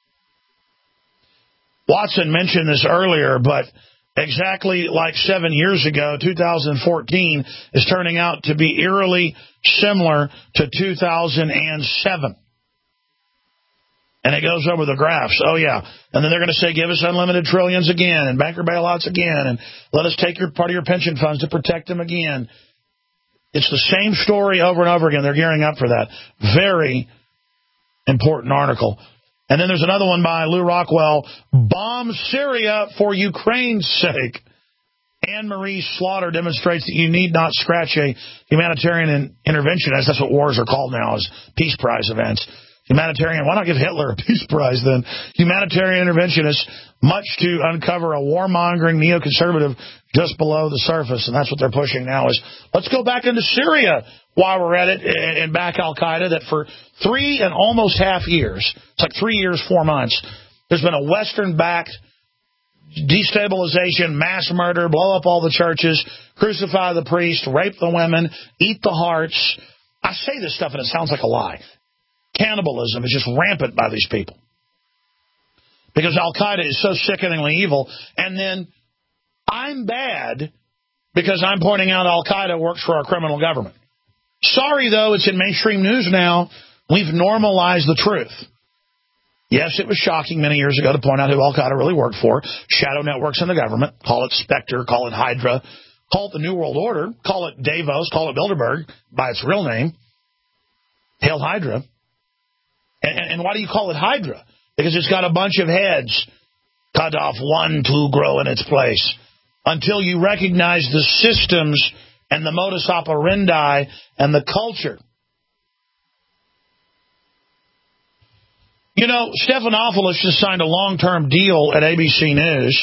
Watson mentioned this earlier, but exactly like seven years ago, two thousand fourteen is turning out to be eerily similar to two thousand seven. And it goes over the graphs. Oh, yeah. And then they're going to say, give us unlimited trillions again and banker bailouts again and let us take your part of your pension funds to protect them again. It's the same story over and over again. They're gearing up for that. Very important article. And then there's another one by Lou Rockwell. Bomb Syria for Ukraine's sake. Anne-Marie Slaughter demonstrates that you need not scratch a humanitarian intervention, as that's what wars are called now, as Peace Prize events. Humanitarian, why not give Hitler a Peace Prize then? Humanitarian interventionists, much to uncover a warmongering neoconservative just below the surface, and that's what they're pushing now is, let's go back into Syria while we're at it and back al-Qaeda, that for three and almost half years, it's like three years, four months, there's been a Western-backed destabilization, mass murder, blow up all the churches, crucify the priest, rape the women, eat the hearts. I say this stuff and it sounds like a lie. Cannibalism is just rampant by these people because al-Qaeda is so sickeningly evil. And then I'm bad because I'm pointing out al-Qaeda works for our criminal government. Sorry, though, it's in mainstream news now. We've normalized the truth. Yes, it was shocking many years ago to point out who al-Qaeda really worked for. Shadow networks in the government. Call it Spectre, call it Hydra, call it the New World Order, call it Davos, call it Bilderberg by its real name. Hail Hydra. And, and why do you call it Hydra? Because it's got a bunch of heads. Cut off one to grow in its place. Until you recognize the systems and the modus operandi and the culture. You know, Stephanopoulos just signed a long-term deal at A B C News.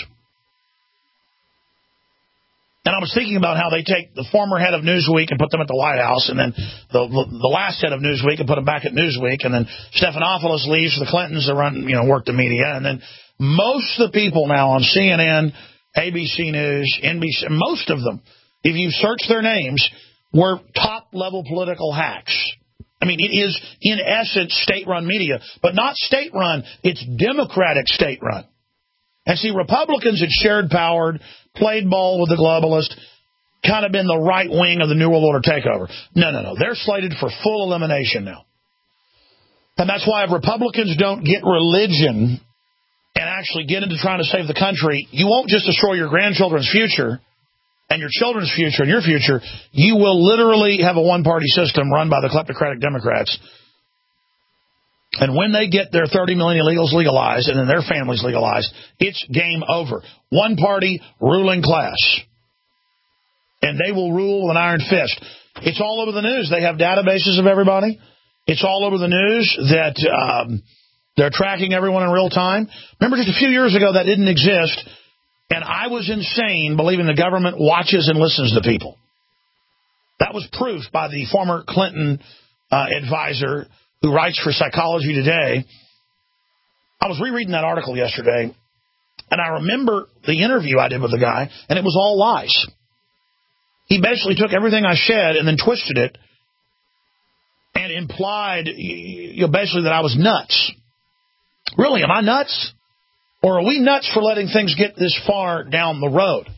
And I was thinking about how they take the former head of Newsweek and put them at the White House, and then the the last head of Newsweek and put them back at Newsweek, and then Stephanopoulos leaves for the Clintons to run, you know, work the media, and then most of the people now on C N N, A B C News, N B C, most of them, if you search their names, were top-level political hacks. I mean, it is, in essence, state-run media, but not state-run. It's Democratic state-run. And see, Republicans had shared power, played ball with the globalists, kind of been the right wing of the New World Order takeover. No, no, no. They're slated for full elimination now. And that's why if Republicans don't get religion and actually get into trying to save the country, you won't just destroy your grandchildren's future and your children's future and your future. You will literally have a one-party system run by the kleptocratic Democrats. And when they get their thirty million illegals legalized and then their families legalized, it's game over. One party, ruling class. And they will rule with an iron fist. It's all over the news. They have databases of everybody. It's all over the news that um, they're tracking everyone in real time. Remember, just a few years ago, that didn't exist. And I was insane believing the government watches and listens to people. That was proof by the former Clinton uh, advisor who writes for Psychology Today. I was rereading that article yesterday, and I remember the interview I did with the guy, and it was all lies. He basically took everything I said and then twisted it and implied, you know, basically that I was nuts. Really, am I nuts? Or are we nuts for letting things get this far down the road?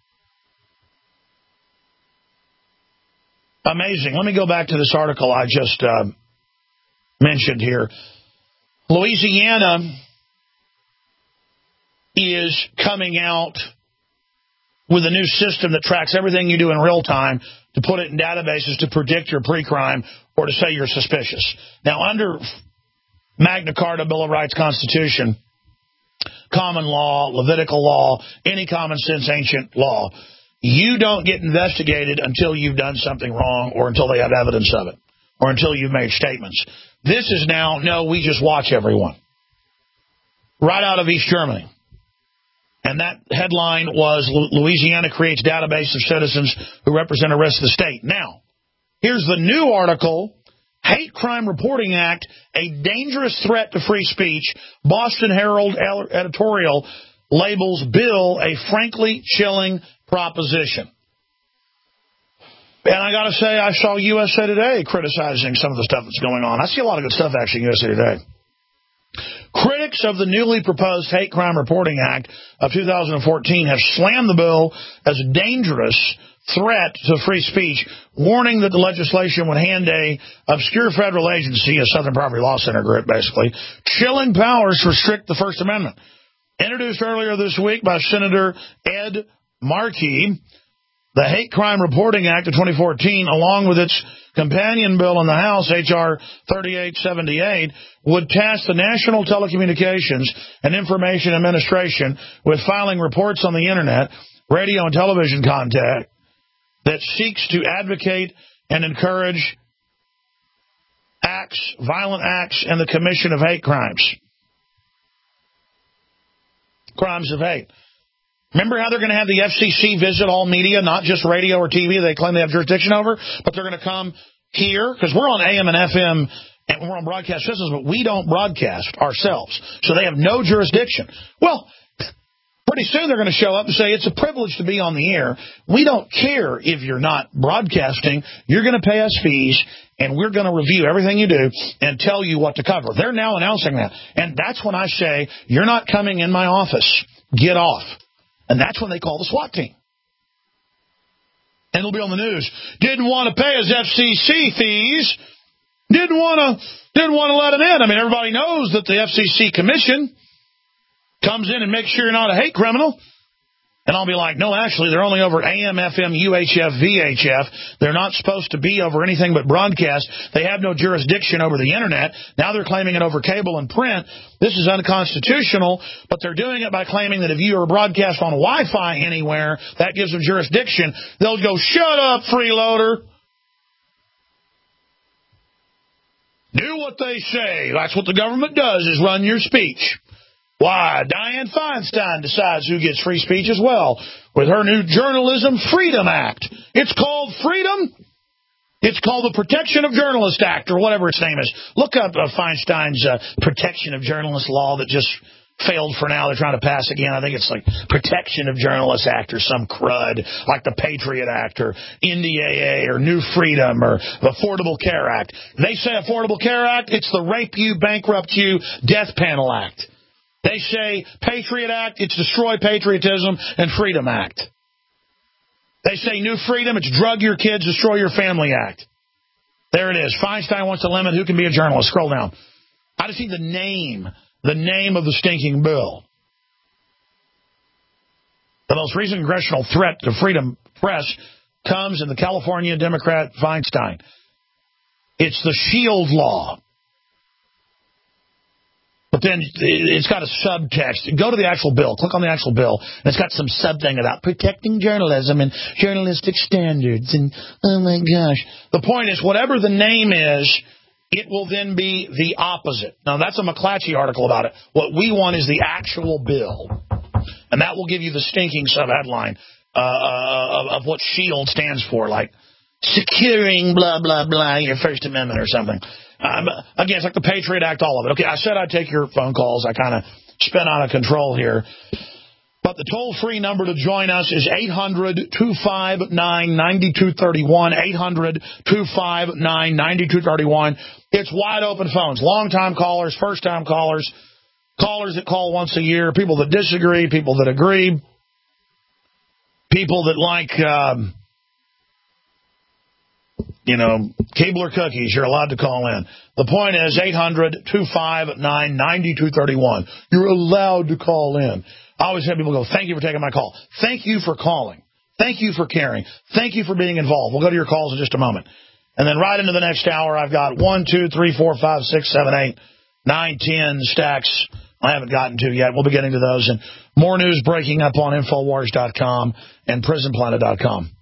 Amazing. Let me go back to this article I just uh, mentioned here. Louisiana is coming out with a new system that tracks everything you do in real time to put it in databases to predict your pre-crime or to say you're suspicious. Now, under Magna Carta, Bill of Rights, Constitution, common law, Levitical law, any common sense ancient law, you don't get investigated until you've done something wrong or until they have evidence of it or until you've made statements. This is now, no, we just watch everyone. Right out of East Germany. And that headline was, Louisiana creates database of citizens who represent the rest of the state. Now, here's the new article, Hate Crime Reporting Act, a dangerous threat to free speech. Boston Herald editorial labels bill a frankly chilling proposition. And I got to say, I saw U S A Today criticizing some of the stuff that's going on. I see a lot of good stuff, actually, in U S A Today. Critics of the newly proposed Hate Crime Reporting Act of two thousand fourteen have slammed the bill as a dangerous threat to free speech, warning that the legislation would hand a obscure federal agency, a Southern Poverty Law Center group, basically, chilling powers to restrict the First Amendment. Introduced earlier this week by Senator Ed Markey, the Hate Crime Reporting Act of twenty fourteen, along with its companion bill in the House, H R thirty-eight seventy-eight, would task the National Telecommunications and Information Administration with filing reports on the Internet, radio, and television content that seeks to advocate and encourage acts, violent acts, and the commission of hate crimes. Crimes of hate. Remember how they're going to have the F C C visit all media, not just radio or T V they claim they have jurisdiction over, but they're going to come here, because we're on A M and F M, and we're on broadcast systems, but we don't broadcast ourselves, so they have no jurisdiction. Well, pretty soon they're going to show up and say, it's a privilege to be on the air. We don't care if you're not broadcasting. You're going to pay us fees, and we're going to review everything you do and tell you what to cover. They're now announcing that. And that's when I say, you're not coming in my office. Get off. And that's when they call the SWAT team. And it'll be on the news. Didn't want to pay his F C C fees. Didn't want to didn't want to let him in. I mean, everybody knows that the F C C commission comes in and makes sure you're not a hate criminal. And I'll be like, no, actually, they're only over A M, F M, U H F, V H F. They're not supposed to be over anything but broadcast. They have no jurisdiction over the Internet. Now they're claiming it over cable and print. This is unconstitutional, but they're doing it by claiming that if you are broadcast on Wi-Fi anywhere, that gives them jurisdiction. They'll go, shut up, freeloader. Do what they say. That's what the government does, is run your speech. Why, Dianne Feinstein decides who gets free speech as well with her new Journalism Freedom Act. It's called Freedom. It's called the Protection of Journalists Act, or whatever its name is. Look up uh, Feinstein's uh, Protection of Journalists law that just failed for now. They're trying to pass again. I think it's like Protection of Journalists Act or some crud, like the Patriot Act or N D A A or New Freedom or the Affordable Care Act. They say Affordable Care Act, it's the Rape You, Bankrupt You, Death Panel Act. They say Patriot Act, it's Destroy Patriotism and Freedom Act. They say New Freedom, it's Drug Your Kids, Destroy Your Family Act. There it is. Feinstein wants to limit who can be a journalist. Scroll down. I just need the name. The name of the stinking bill. The most recent congressional threat to freedom press comes in the California Democrat Feinstein. It's the SHIELD law. But then it's got a subtext. Go to the actual bill. Click on the actual bill. And it's got some sub-thing about protecting journalism and journalistic standards. And, oh, my gosh. The point is, whatever the name is, it will then be the opposite. Now, that's a McClatchy article about it. What we want is the actual bill. And that will give you the stinking sub-headline uh, of, of what SHIELD stands for, like securing blah, blah, blah, your First Amendment or something. Um, again, it's like the Patriot Act, all of it. Okay, I said I'd take your phone calls. I kind of spin out of control here. But the toll-free number to join us is eight hundred, two five nine, nine two three one, eight hundred, two five nine, nine two three one. It's wide-open phones. Long-time callers, first-time callers, callers that call once a year, people that disagree, people that agree, people that like... Um, You know, Keebler cookies, you're allowed to call in. The point is eight hundred, two five nine, nine two three one. You're allowed to call in. I always have people go, thank you for taking my call. Thank you for calling. Thank you for caring. Thank you for being involved. We'll go to your calls in just a moment. And then right into the next hour, I've got one, two, three, four, five, six, seven, eight, nine, ten stacks I haven't gotten to yet. We'll be getting to those. And more news breaking up on Infowars dot com and Prison Planet dot com.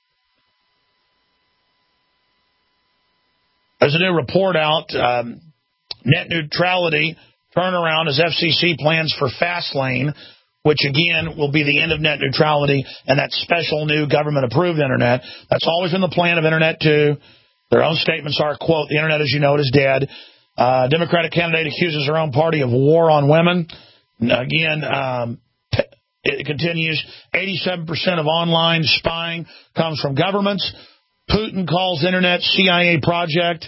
There's a new report out, um, net neutrality turnaround as F C C plans for Fastlane, which, again, will be the end of net neutrality and that special new government-approved Internet. That's always been the plan of Internet two. Their own statements are, quote, the Internet as you know it is dead. Uh, Democratic candidate accuses her own party of war on women. Again, um, it continues, eighty-seven percent of online spying comes from governments. Putin calls Internet C I A project.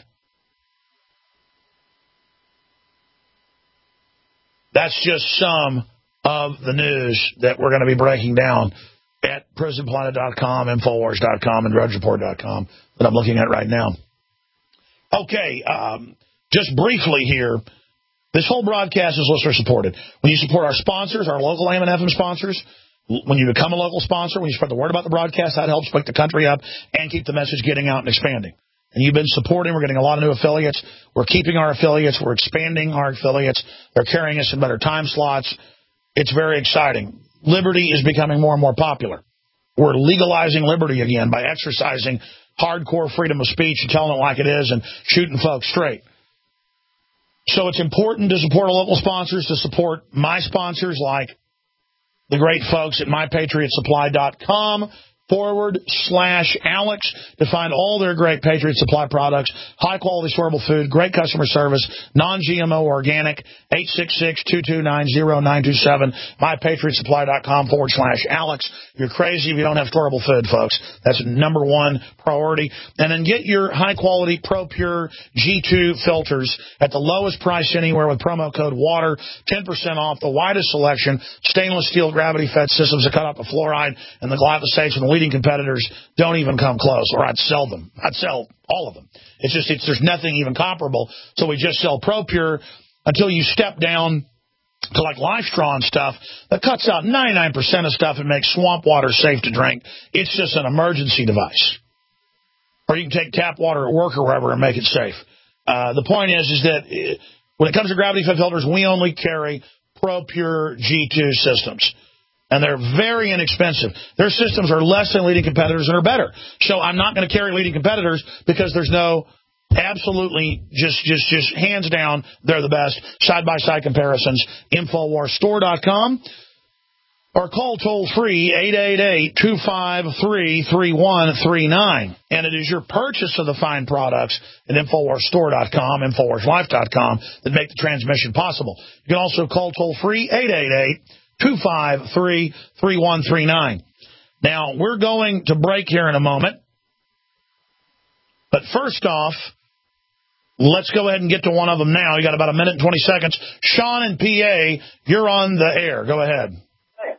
That's just some of the news that we're going to be breaking down at Prison Planet dot com, Infowars dot com, and Drudge Report dot com that I'm looking at right now. Okay, um, just briefly here, this whole broadcast is listener-supported. When you support our sponsors, our local A M and F M sponsors, when you become a local sponsor, when you spread the word about the broadcast, that helps wake the country up and keep the message getting out and expanding. And you've been supporting. We're getting a lot of new affiliates. We're keeping our affiliates. We're expanding our affiliates. They're carrying us in better time slots. It's very exciting. Liberty is becoming more and more popular. We're legalizing liberty again by exercising hardcore freedom of speech and telling it like it is and shooting folks straight. So it's important to support our local sponsors, to support my sponsors like the great folks at my patriot supply dot com forward slash Alex to find all their great Patriot Supply products, high-quality storable food, great customer service, non-G M O organic, eight six six, two two nine, zero nine two seven, my patriot supply dot com forward slash Alex. You're crazy if you don't have storable food, folks. That's number one priority. And then get your high-quality ProPure G two filters at the lowest price anywhere with promo code WATER, ten percent off, the widest selection, stainless steel gravity-fed systems that cut out the fluoride and the glyphosates from the leading competitors don't even come close, or I'd sell them. I'd sell all of them. It's just it's, there's nothing even comparable, so we just sell ProPure until you step down to like LifeStraw and stuff that cuts out ninety-nine percent of stuff and makes swamp water safe to drink. It's just an emergency device. Or you can take tap water at work or wherever and make it safe. Uh, the point is, is that it, when it comes to gravity-fed filters, we only carry ProPure G two systems. And they're very inexpensive. Their systems are less than leading competitors and are better. So I'm not going to carry leading competitors because there's no absolutely just, just, just hands down, they're the best. Side-by-side comparisons, Infowars Store dot com. or call toll-free eight eight eight, two five three, three one three nine. And it is your purchase of the fine products at Infowars Store dot com, Infowars Life dot com that make the transmission possible. You can also call toll-free eight eight eight, two five three, three one three nine. Now, we're going to break here in a moment. But first off, let's go ahead and get to one of them now. You got about a minute and twenty seconds. Sean in P A, you're on the air. Go ahead. Hey.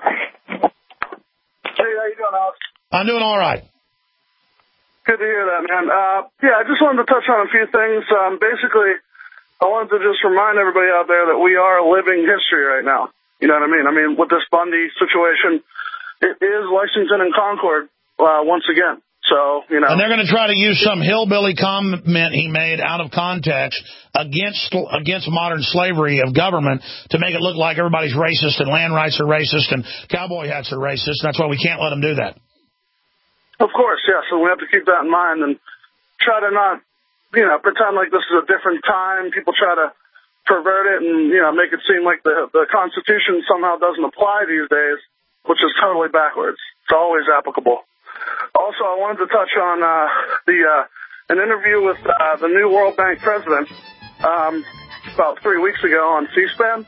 Hey, how you doing, Alex? I'm doing all right. Good to hear that, man. Uh, yeah, I just wanted to touch on a few things. Um, basically, I wanted to just remind everybody out there that we are living history right now. You know what I mean? I mean, with this Bundy situation, it is Lexington and Concord uh, once again. So, you know. And they're going to try to use some hillbilly comment he made out of context against against modern slavery of government to make it look like everybody's racist and land rights are racist and cowboy hats are racist. That's why we can't let them do that. Of course, yeah. So we have to keep that in mind and try to not, you know, pretend like this is a different time. People try to pervert it and, you know, make it seem like the, the Constitution somehow doesn't apply these days, which is totally backwards. It's always applicable. Also, I wanted to touch on uh, the uh, an interview with uh, the new World Bank president um, about three weeks ago on C-SPAN.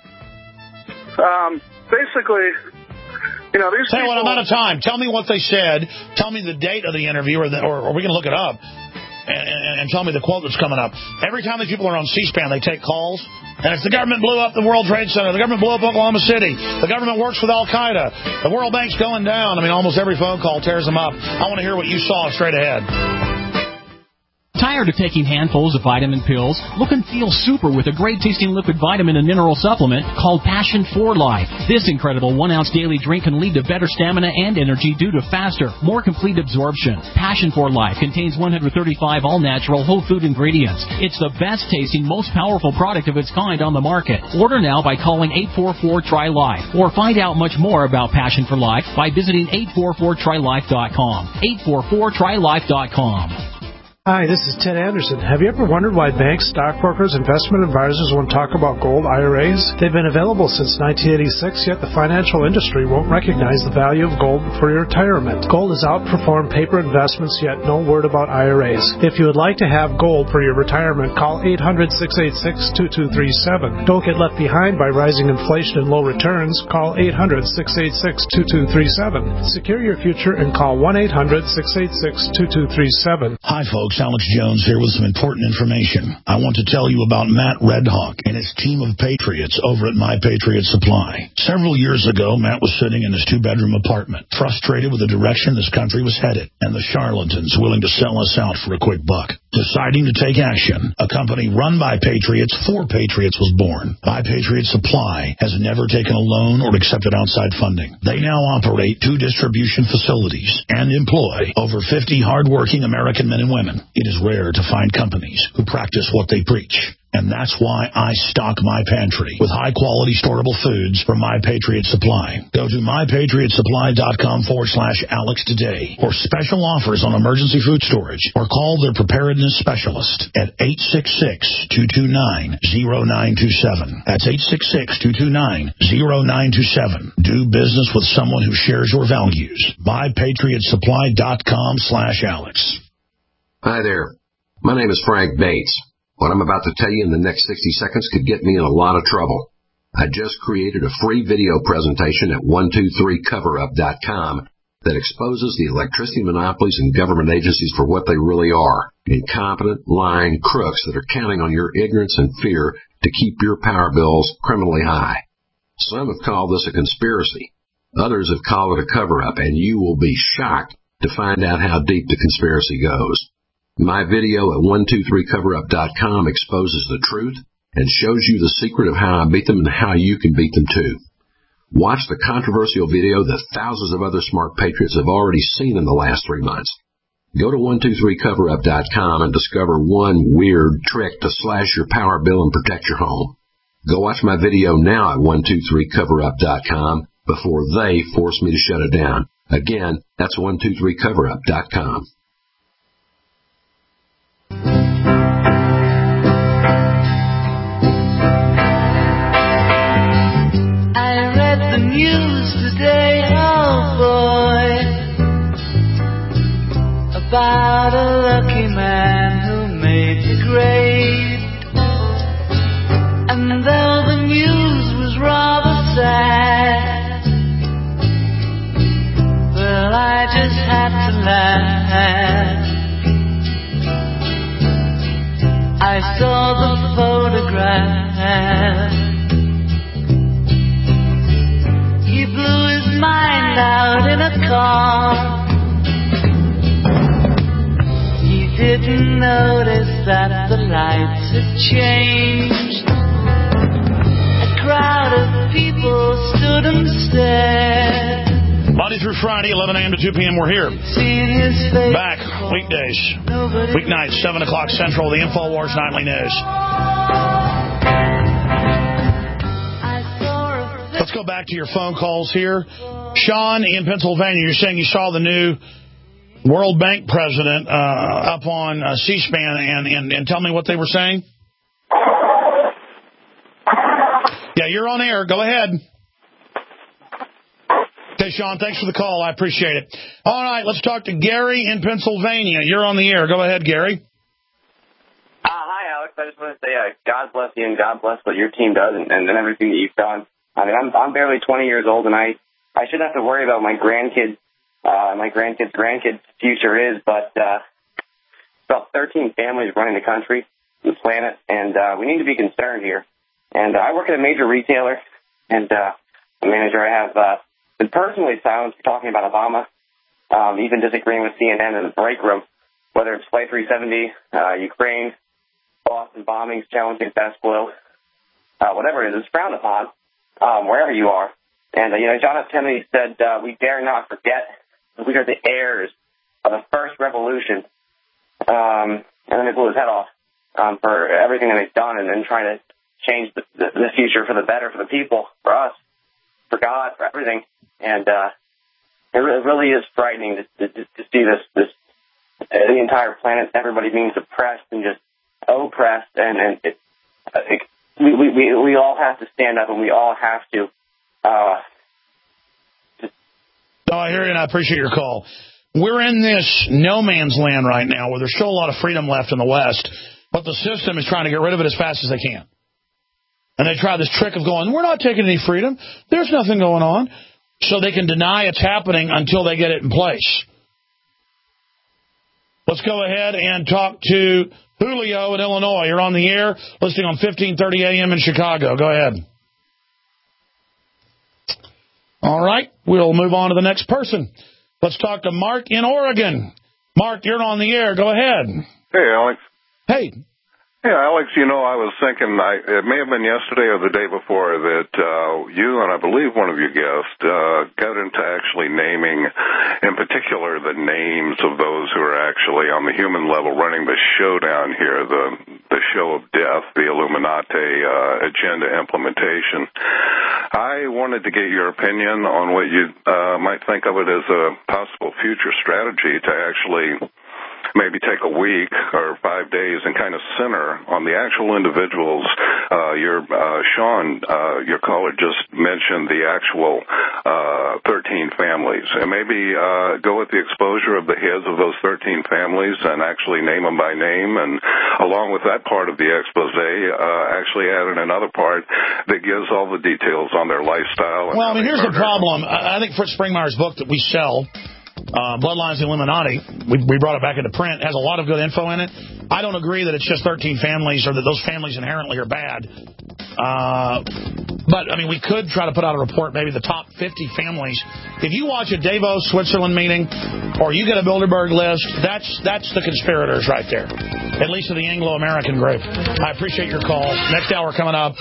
Um, basically, you know, these Tell you people... what, I'm out of time. Tell me what they said. Tell me the date of the interview, or, the, or, or we can look it up, and, and, and tell me the quote that's coming up. Every time these people are on C-SPAN, they take calls. And it's the government blew up the World Trade Center. The government blew up Oklahoma City. The government works with Al-Qaeda. The World Bank's going down. I mean, almost every phone call tears them up. I want to hear what you saw straight ahead. Tired of taking handfuls of vitamin pills? Look and feel super with a great-tasting liquid vitamin and mineral supplement called Passion for Life. This incredible one-ounce daily drink can lead to better stamina and energy due to faster, more complete absorption. Passion for Life contains one hundred thirty-five all-natural whole food ingredients. It's the best-tasting, most powerful product of its kind on the market. Order now by calling eight four four, T R Y Life or find out much more about Passion for Life by visiting eight four four, T R Y life dot com. eight four four, T R Y life dot com. Hi, this is Ted Anderson. Have you ever wondered why banks, stockbrokers, investment advisors won't talk about gold I R As? They've been available since nineteen eighty-six, yet the financial industry won't recognize the value of gold for your retirement. Gold has outperformed paper investments, yet no word about I R As. If you would like to have gold for your retirement, call eight hundred, six eight six, two two three seven. Don't get left behind by rising inflation and low returns. Call eight hundred, six eight six, two two three seven. Secure your future and call one eight hundred, six eight six, two two three seven. Hi, folks. Alex Jones here with some important information. I want to tell you about Matt Redhawk and his team of patriots over at My Patriot Supply. Several years ago, Matt was sitting in his two-bedroom apartment, frustrated with the direction this country was headed and the charlatans willing to sell us out for a quick buck. Deciding to take action, a company run by patriots for patriots was born. My Patriot Supply has never taken a loan or accepted outside funding. They now operate two distribution facilities and employ over fifty hardworking American men and women. It is rare to find companies who practice what they preach. And that's why I stock my pantry with high-quality storable foods from My Patriot Supply. Go to my patriot supply dot com forward slash Alex today for special offers on emergency food storage, or call their preparedness specialist at eight six six, two two nine, zero nine two seven. That's eight six six, two two nine, zero nine two seven. Do business with someone who shares your values. my patriot supply dot com slash Alex. Hi there. My name is Frank Bates. What I'm about to tell you in the next sixty seconds could get me in a lot of trouble. I just created a free video presentation at one two three cover up dot com that exposes the electricity monopolies and government agencies for what they really are: incompetent, lying crooks that are counting on your ignorance and fear to keep your power bills criminally high. Some have called this a conspiracy. Others have called it a cover-up, and you will be shocked to find out how deep the conspiracy goes. My video at one two three cover up dot com exposes the truth and shows you the secret of how I beat them and how you can beat them too. Watch the controversial video that thousands of other smart patriots have already seen in the last three months. Go to one two three cover up dot com and discover one weird trick to slash your power bill and protect your home. Go watch my video now at one two three cover up dot com before they force me to shut it down. Again, that's one two three cover up dot com. I read the news today. about a lucky man who made the grade. And though the news was rather sad, well, I just had to laugh. I saw the photograph. He blew his mind out in a car. He didn't notice that the lights had changed. A crowd of people stood and stared. Monday through Friday, eleven a.m. to two p.m. We're here. Back weekdays, weeknights, seven o'clock Central, the InfoWars Nightly News. Let's go back to your phone calls here. Sean in Pennsylvania, you're saying you saw the new World Bank president uh, up on uh, C-SPAN, and, and, and tell me what they were saying. Yeah, you're on air. Go ahead. Okay, Sean, thanks for the call. I appreciate it. All right, let's talk to Gary in Pennsylvania. You're on the air. Go ahead, Gary. Uh, hi, Alex. I just want to say uh, God bless you and God bless what your team does and, and everything that you've done. I mean, I'm, I'm barely twenty years old, and I, I shouldn't have to worry about my grandkids, uh, my grandkids' grandkids' future is, but uh, about thirteen families running the country, the planet, and uh, we need to be concerned here. And uh, I work at a major retailer, and uh, the manager I have uh, been personally silenced for talking about Obama, um, even disagreeing with C N N in the break room, whether it's Flight three seventy, uh, Ukraine, Boston bombings, challenging fast flow, uh, whatever it is, it's frowned upon, um, wherever you are. And, uh, you know, John F. Kennedy said, uh, we dare not forget that we are the heirs of the first revolution. Um, and then they blew his head off um, for everything that he's done and then trying to change the, the, the future for the better, for the people, for us, for God, for everything. And uh, it, re- it really is frightening to, to, to see this, this uh, the entire planet, everybody being suppressed and just oppressed. And, and it, uh, it, we, we, we all have to stand up, and we all have to. Uh, oh, I hear you, and I appreciate your call. We're in this no man's land right now where there's still a lot of freedom left in the West, but the system is trying to get rid of it as fast as they can. And they try this trick of going, we're not taking any freedom. There's nothing going on. So they can deny it's happening until they get it in place. Let's go ahead and talk to Julio in Illinois. You're on the air, listening on fifteen thirty a.m. in Chicago. Go ahead. All right, we'll move on to the next person. Let's talk to Mark in Oregon. Mark, you're on the air. Go ahead. Hey, Alex. Hey. Yeah, Alex, you know, I was thinking, I, it may have been yesterday or the day before that uh, you and I believe one of your guests uh, got into actually naming, in particular, the names of those who are actually on the human level running the show down here, the the show of death, the Illuminati uh, agenda implementation. I wanted to get your opinion on what you uh, might think of it as a possible future strategy to actually maybe take a week or five days and kind of center on the actual individuals. Uh, your uh, Sean, uh, your caller just mentioned the actual uh, thirteen families, and maybe uh, go with the exposure of the heads of those thirteen families and actually name them by name, and along with that part of the expose, uh, actually add in another part that gives all the details on their lifestyle. And well, I mean, here's the problem. I think Fritz Springmeier's book that we sell, Uh, Bloodlines of the Illuminati, we, we brought it back into print, has a lot of good info in it. I don't agree that it's just thirteen families or that those families inherently are bad. Uh, but, I mean, we could try to put out a report, maybe the top fifty families. If you watch a Davos, Switzerland meeting, or you get a Bilderberg list, that's that's the conspirators right there, at least of the Anglo-American group. I appreciate your call. Next hour coming up.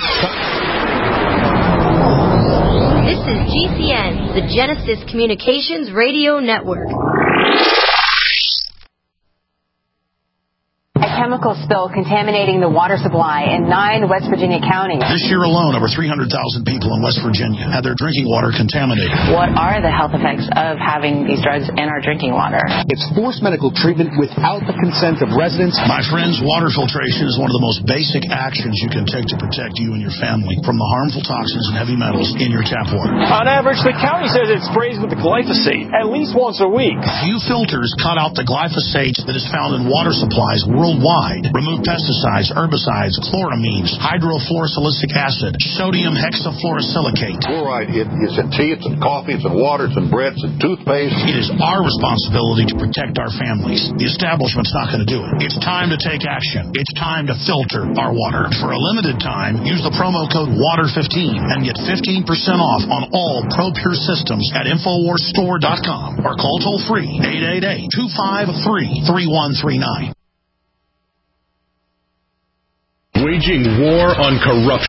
This is G C N, the Genesis Communications Radio Network. At chemical spill contaminating the water supply in nine West Virginia counties. This year alone, over three hundred thousand people in West Virginia had their drinking water contaminated. What are the health effects of having these drugs in our drinking water? It's forced medical treatment without the consent of residents. My friends, water filtration is one of the most basic actions you can take to protect you and your family from the harmful toxins and heavy metals in your tap water. On average, the county says it sprays with the glyphosate at least once a week. Few filters cut out the glyphosate that is found in water supplies worldwide. Remove pesticides, herbicides, chloramines, hydrofluorosilicic acid, sodium hexafluorosilicate. Fluoride, it, it's in tea, it's in coffee, it's in water, it's in bread, it's in toothpaste. It is our responsibility to protect our families. The establishment's not going to do it. It's time to take action. It's time to filter our water. For a limited time, use the promo code water fifteen and get fifteen percent off on all ProPure systems at infowars store dot com or call toll free eight eight eight, two five three, three one three nine. Waging war on corruption.